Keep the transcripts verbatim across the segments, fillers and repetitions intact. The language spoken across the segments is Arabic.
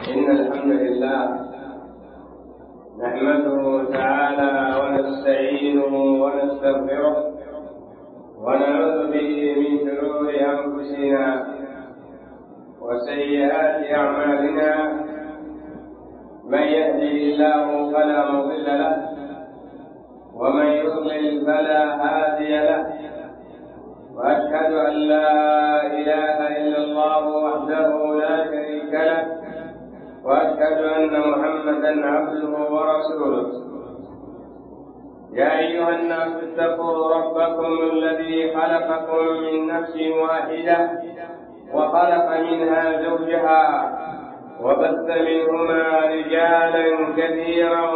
إن الحمد لله نحمده تعالى ونستعينه ونستغفره ونعوذ به من شرور أنفسنا وسيئات أعمالنا. من يهده الله فلا مضل له ومن يضلل فلا هادي له، وأشهد أن لا إله إلا الله وحده لا شريك له، وأشهد أن محمدا عبده ورسوله. يا أيها الناس اتقوا ربكم الذي خلقكم من نفس واحدة وخلق منها زوجها وبث منهما رجالا كثيرا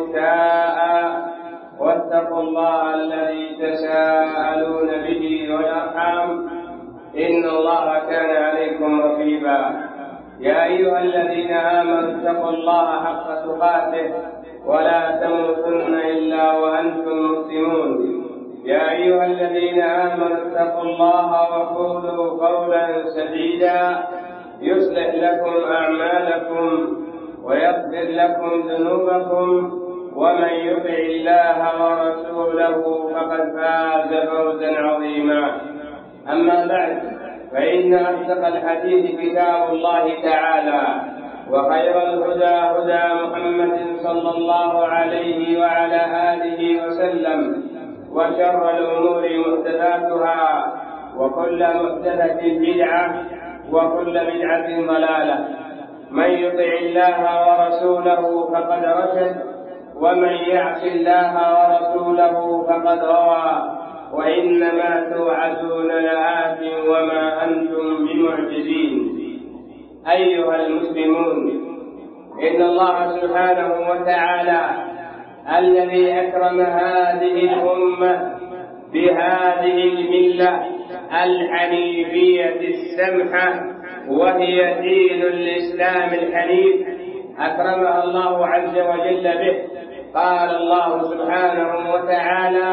ونساء، واتقوا الله الذي تساءلون به والأرحام إن الله كان عليكم رقيبا. يا أيها الذين آمنوا اتقوا الله حق تقاته ولا تموتن إلا وأنتم مسلمون. يا أيها الذين آمنوا اتقوا الله وقولوا قولا سديدا يصلح لكم أعمالكم ويغفر لكم ذنوبكم، ومن يطع الله ورسوله فقد فاز فوزا عظيما. أما بعد، فإن أصدق الحديث كتاب الله تعالى، وخير الهدى هدى محمد صلى الله عليه وعلى آله وسلم، وشر الأمور محدثاتها، وكل محدثة بدعة، وكل بدعة ضلالة. من يطع الله ورسوله فقد رشد، ومن يعص الله ورسوله فقد غوى، وإنما توعدون لآت وما أنتم بمعجزين. أيها المسلمون، إن الله سبحانه وتعالى الذي أكرم هذه الأمة بهذه الملة الحنيفية السمحة، وهي دين الإسلام الحنيف، أكرمها الله عز وجل به. قال الله سبحانه وتعالى: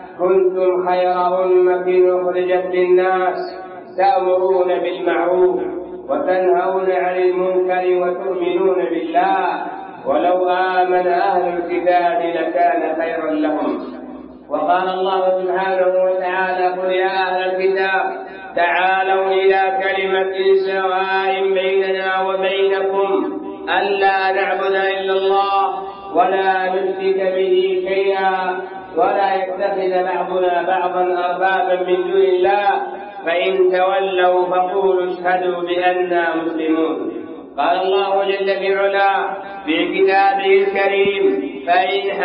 كنتم خير أمة أخرجت للناس تأمرون بالمعروف وتنهون عن المنكر وتؤمنون بالله، ولو آمن أهل الكتاب لكان خيرا لهم. وقال الله سبحانه وتعالى: قل يا أهل الكتاب تعالوا إلى كلمة سواء بيننا وبينكم ألا نعبد إلا الله ولا نشرك به شيئا ولا يتخذ بعضنا بعضا أربابا من دون الله، فإن تولوا فقولوا اشهدوا بأننا مسلمون. قال الله جل في علاه في كتابه الكريم: فإن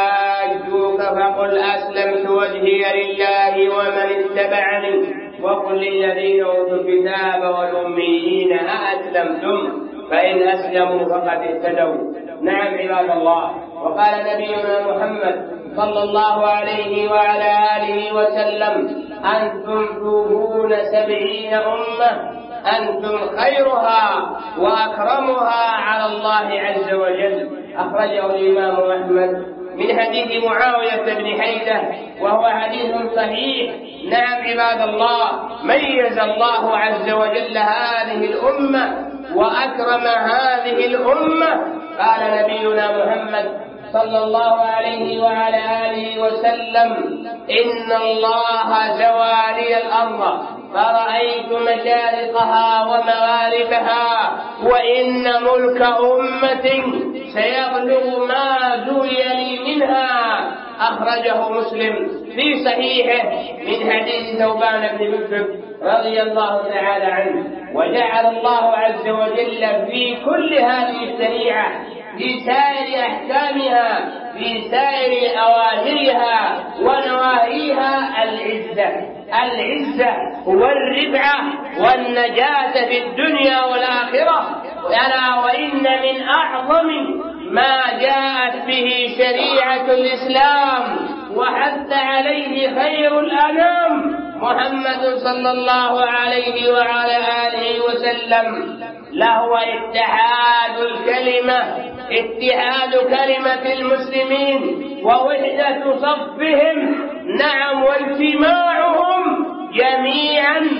حاجوك فقل أسلمت وجهي لله ومن اتبعني وقل للذين أوتوا الكتاب والأميين أأسلمتم فإن أسلموا فقد اهتدوا. نعم عباد الله. وقال نبينا محمد صلى الله عليه وعلى آله وسلم: أنتم توفون سبعين أمة، أنتم خيرها وأكرمها على الله عز وجل. أخرجه الإمام أحمد من حديث معاوية بن حيدة، وهو حديث صحيح. نعم عباد الله، ميز الله عز وجل هذه الأمة وأكرم هذه الأمة. قال نبينا محمد صلى الله عليه وعلى آله وسلم: إن الله زوى لي الأرض فرأيت مشارقها ومغاربها، وإن ملك أمة سيبلغ ما زوي لي منها. أخرجه مسلم في صحيحه من حديث ثوبان بن مسلم رضي الله تعالى عنه. وجعل الله عز وجل في كل هذه الشريعة، في سائر أحكامها، في سائر أوامرها ونواهيها العزة. العزة والرفعة والنجاة في الدنيا والآخرة. ألا وإن من أعظم ما جاءت به شريعة الإسلام وحث عليه خير الأنام محمد صلى الله عليه وعلى آله وسلم لهو اتحاد الكلمة، اتحاد كلمة المسلمين ووحدة صفهم، نعم، واجتماعهم جميعا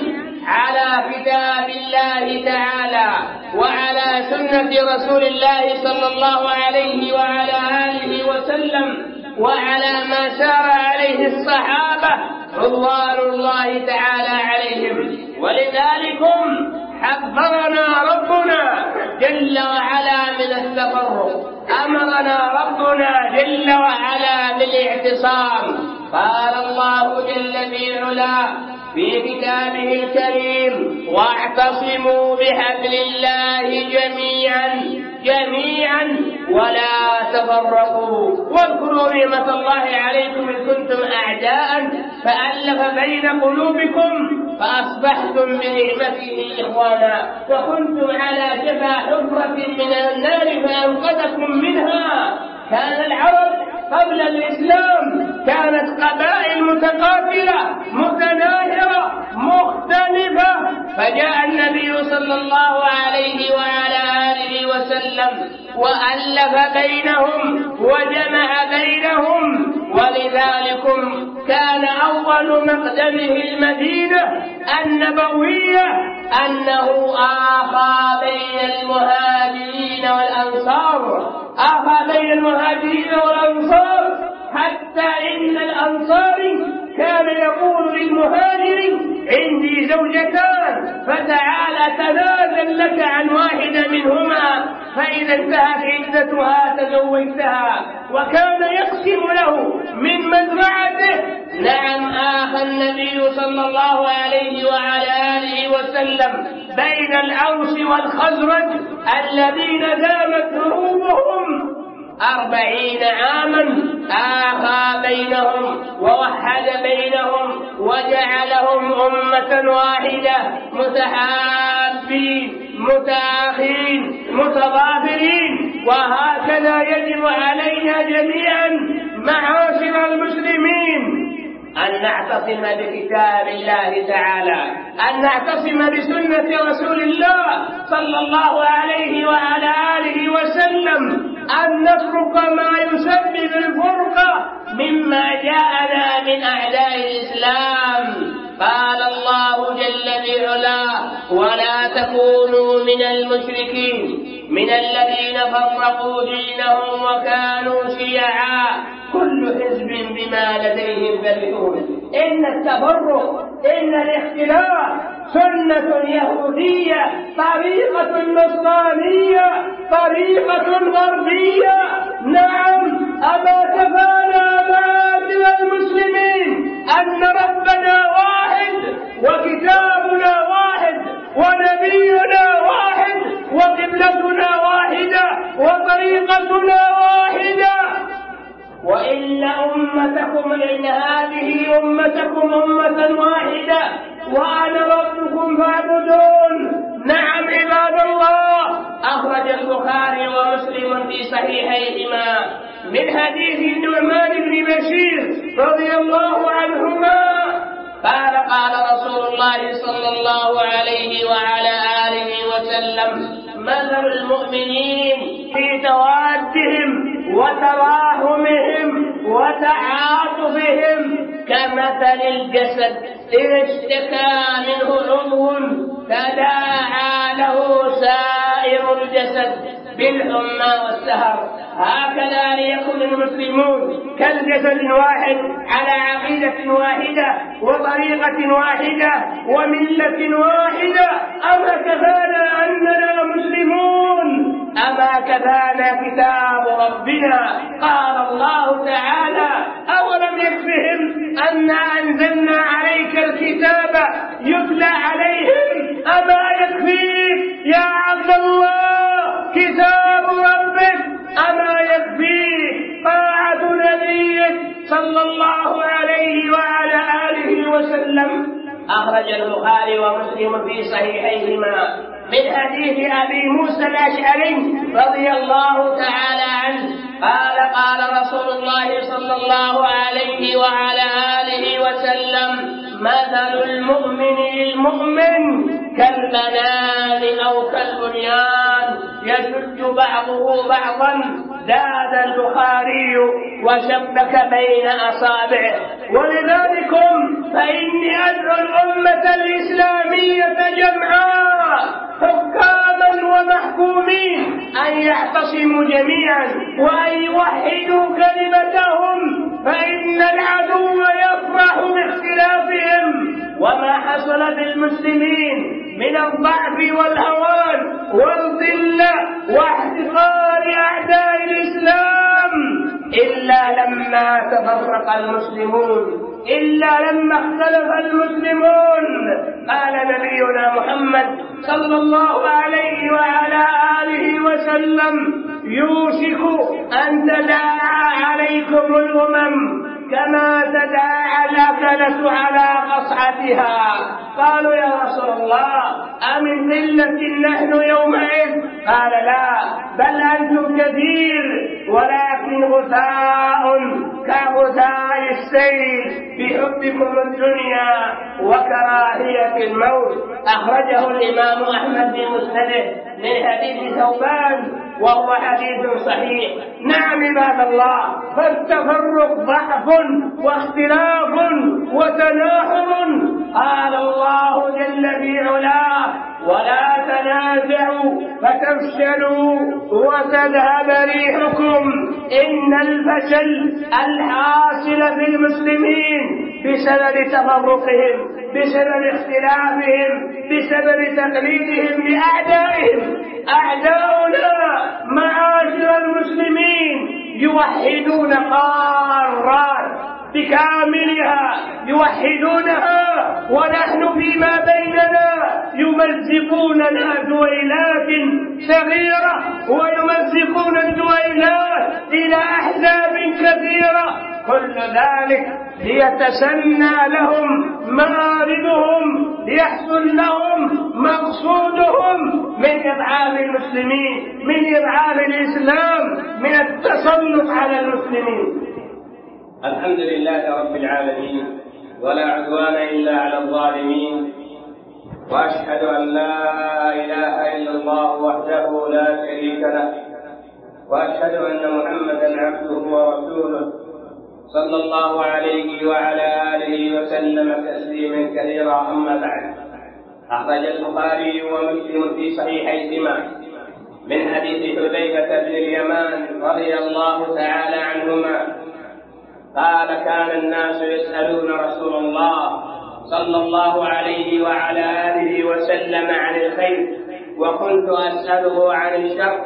على كتاب الله تعالى وعلى سنة رسول الله صلى الله عليه وعلى آله وسلم وعلى ما سار عليه الصحابة رضوان الله تعالى عليهم. ولذلك حذرنا ربنا جل وعلا من التفرق، أمرنا ربنا جل وعلا بالاعتصام. قال الله جل في علاه في كتابه الكريم: واعتصموا بحبل الله جميعا جميعا ولا تفرقوا واذكروا نعمة الله عليكم إذ كنتم أعداء فألف بين قلوبكم فأصبحتم بنعمته إخوانا وكنتم على شفا حفرة من النار فأنقذكم منها. كان العرب قبل الإسلام كانت قبائل متقاتلة متناهرة مختلفة، فجاء النبي صلى الله عليه وعلى آله وسلم وألف بينهم وجمع بينهم. ولذلك كان أول مقدمه المدينة النبوية أنه آخى بين المهاجرين والأنصار، آخى بين المهاجرين والأنصار، حتى إن الأنصاري كان يقول للمهاجر: عندي زوجتان فتعال أتنازل لك عن واحدة منهما، فإذا انتهت عدتها تزوجتها. وكان يقسم له من مزرعته. نعم، آخى النبي صلى الله عليه وعلى آله وسلم بين الأوس والخزرج الذين دامت حروبهم أربعين عاما، آخى بينهم ووحد بينهم وجعلهم أمة واحدة متحابين متآخين متضافرين. وهكذا يجب علينا جميعا معاشر المسلمين أن نعتصم بكتاب الله تعالى، أن نعتصم بسنة رسول الله صلى الله عليه وعلى آله وسلم، أن نترك ما يسبب الفرقة مما جاءنا من أعداء الإسلام. قال الله جل في علاه: ولا تكونوا من المشركين من الذين فرقوا دينهم وكانوا شيعا كل حزب بما لديهم فرحون. إن التفرق، إن الاختلاف سنة يهودية، طريقة نصرانية، طريقة غربية. نعم، أما كفانا معاشر المسلمين أن ربنا واحد وكتابنا واحد ونبينا واحد وقبلتنا واحدة وطريقتنا واحدة. وإن أمتكم إن هذه أمتكم أمة واحدة وأنا ربكم فاعبدون. نعم عباد الله، أخرج البخاري ومسلم في صحيحيهما من حديث النعمان بن بشير رضي الله عنهما قال: قال رسول الله صلى الله عليه وعلى آله وسلم: مثل المؤمنين في توادهم وتراحمهم وتعاطفهم كمثل الجسد إذا اشتكى منه عضو تداعى له سائر الجسد بالحمى والسهر. هكذا ليكن المسلمون كالجسد واحد على عقيدة واحدة وطريقة واحدة وملة واحدة. أما كفانا أننا مسلمون، أما كفانا كتاب ربنا. قال الله تعالى: أولم يكفهم أنا أنزلنا عليك الكتاب يتلى عليهم. أما يكفيك يا عبد الله كتاب ربك؟ أما يكفيك طاعة نبيك صلى الله عليه وعلى آله وسلم؟ أخرج البخاري ومسلم في صحيحيهما من حديث أبي موسى الأشعري رضي الله تعالى عنه قال: قال رسول الله صلى الله عليه وعلى آله وسلم: مثل المؤمن للمؤمن كالبنان أو كالبنيان يشد بعضه بعضا. زاد البخاري وشبك بين أصابعه. ولذلك فإني أدعو الأمة الإسلامية جمعاء حكاما ومحكومين أن يعتصموا جميعا وأن يوحدوا كلمتهم، فإن العدو يفرح باختلافهم. وما حصل بالمسلمين من الضعف والهوان والذلة واحتقار أعداء الإسلام إلا لما تفرق المسلمون، إلا لما اختلف المسلمون. قال نبينا محمد صلى الله عليه وعلى آله وسلم: يوشك أن تداعى عليكم الأمم كما تداعى الأكلة على قصعتها. قالوا: يا رسول الله أمن قلة نحن يومئذ؟ قال: لا، بل أنتم كثير ولكن غثاء كغثاء السيل بحبكم الدنيا وكراهية الموت. أخرجه الإمام أحمد في مسنده من حديث ثوبان وهو حديث صحيح. نعم عباد الله، فالتفرق ضعف واختلاف وتناحر. قال الله جل في علاه: ولا تنازعوا فتفشلوا وتذهب ريحكم. إن الفشل الحاصل في المسلمين بسبب تفرقهم، بسبب اختلافهم، بسبب تقليدهم لأعدائهم. أعداؤنا معاشر المسلمين يوحدون قارات بكاملها، يوحدونها، ونحن فيما بيننا يمزقوننا دويلات صغيرة ويمزقون الدويلات إلى أحزاب كثيرة. كل ذلك ليتسنى لهم مآربهم، ليحصل لهم مقصودهم من إضعاف المسلمين، من إضعاف الإسلام، من التسلط على المسلمين. الحمد لله رب العالمين، ولا عدوان إلا على الظالمين، وأشهد أن لا إله إلا الله وحده لا شريك له، وأشهد أن محمدا عبده ورسوله صلى الله عليه وعلى آله وسلم تسليما كثيرا. أما بعد، أخرج البخاري ومسلم في صحيحيهما من حديث حذيفة بن اليمان رضي الله تعالى عنهما قال: كان الناس يسألون رسول الله صلى الله عليه وعلى آله وسلم عن الخير، وكنت أسأله عن الشر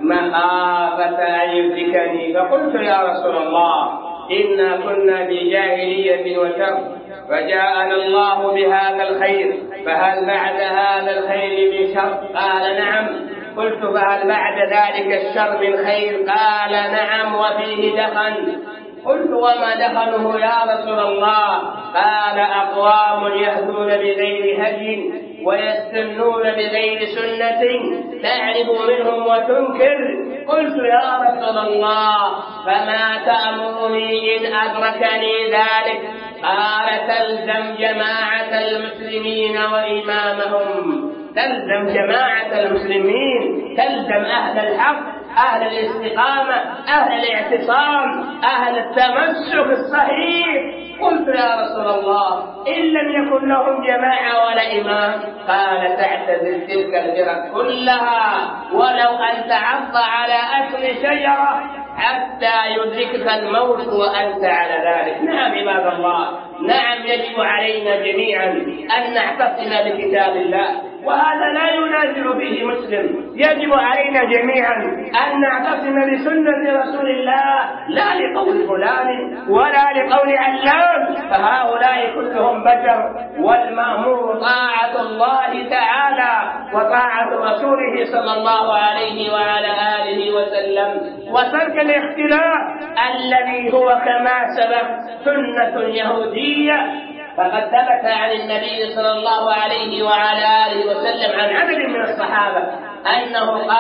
مخافة أن يدركني، فقلت: يا رسول الله إنا كنا بجاهلية وشر، فجاءنا الله بهذا الخير، فهل بعد هذا الخير من شر؟ قال: نعم. قلت: فهل بعد ذلك الشر من خير؟ قال: نعم، وفيه دخن. قلت: وما دخنه يا رسول الله؟ قال: أقوام يهدون بغير هدي ويستنون بغير سنة تعرف منهم وتنكر. قلت: يا رسول الله فما تأمرني إن أدركني ذلك؟ قال: تلزم جماعة المسلمين وإمامهم. تلزم جماعة المسلمين، تلزم أهل الحق، أهل الاستقامة، أهل الاعتصام، أهل التمسك الصحيح. قلت: يا رسول الله إن لم يكن لهم جماعة ولا إمام؟ قال: تعتزل تلك الفرق كلها ولو أن تعض على أصل شجرة حتى يدركك الموت وأنت على ذلك. نعم عباد الله، نعم، يجب علينا جميعا أن نعتصم بكتاب الله، وهذا لا ينازع فيه مسلم. يجب علينا جميعا أن نعتصم بسنة رسول الله، لا لقول فلان ولا لقول علام، فهؤلاء كلهم بشر، والمأمور طاعة الله تعالى وطاعة رسوله صلى الله عليه وعلى آله وسلم، وترك الاختلاف الذي هو كما سبق سنة يهودية. فقد ثبت عن النبي صلى الله عليه وعلى آله وسلم عن عدد من الصحابة أنه قال: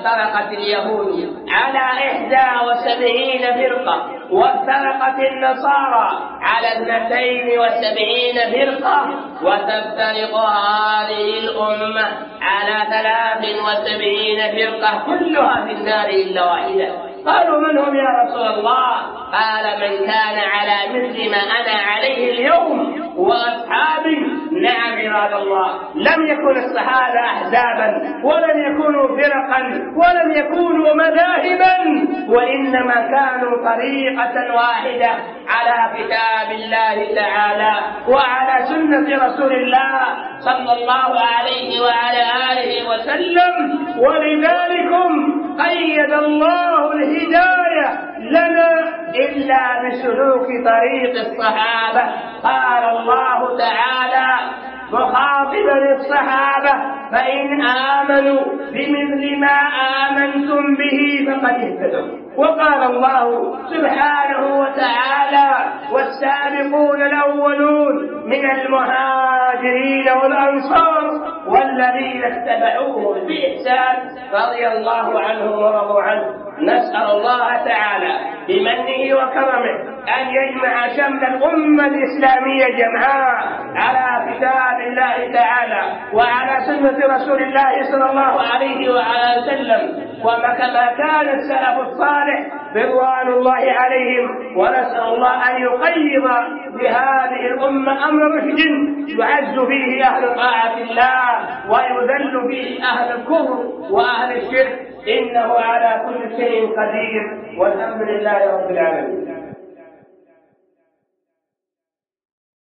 افترقت اليهود على إحدى وسبعين فرقة، وافترقت النصارى على اثنتين وسبعين فرقة، وتفترق هذه الأمة على ثلاث وسبعين فرقة كلها في النار إلا واحدة. قالوا من هم يا رسول الله؟ قال من كان على مثل ما أنا عليه اليوم وأصحابي. نعم عباد الله، لم يكن الصحابة أحزابا، ولم يكونوا فرقا، ولم يكونوا مذاهبا، وإنما كانوا طريقة واحدة على كتاب الله تعالى وعلى سنة رسول الله صلى الله عليه وعلى آله وسلم. ولذلك قيد الله الهداية لنا إلا بسلوك طريق الصحابة. قال الله تعالى مخاطبا الصحابة: فإن آمنوا بمثل ما آمنتم به فقد اهتدوا. وقال الله سبحانه وتعالى: والسابقون الأولون من المهاجرين والأنصار والذين اتبعوهم بإحسان رضي الله عنهم ورضوا عنه. نسأل الله تعالى بمنه وكرمه أن يجمع شمل الأمة الإسلامية جمعاء على كتاب الله تعالى وعلى سنة رسول الله صلى الله عليه وعلى وسلم، وكما كان السلف الصالح رضوان الله عليهم. ونسأل الله أن يقيض بهذه الأمة أمر رشد يعز فيه أهل طاعة الله ويذل فيه أهل الكفر وأهل الشرك، إنه على كل شيء قدير، والحمد لله رب العالمين.